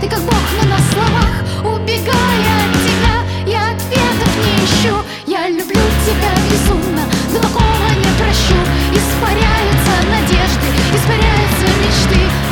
Ты как Бог, но на словах, убегая от тебя, я ответов не ищу. Я люблю тебя безумно, но такого не прощу. Испаряются надежды, испаряются мечты.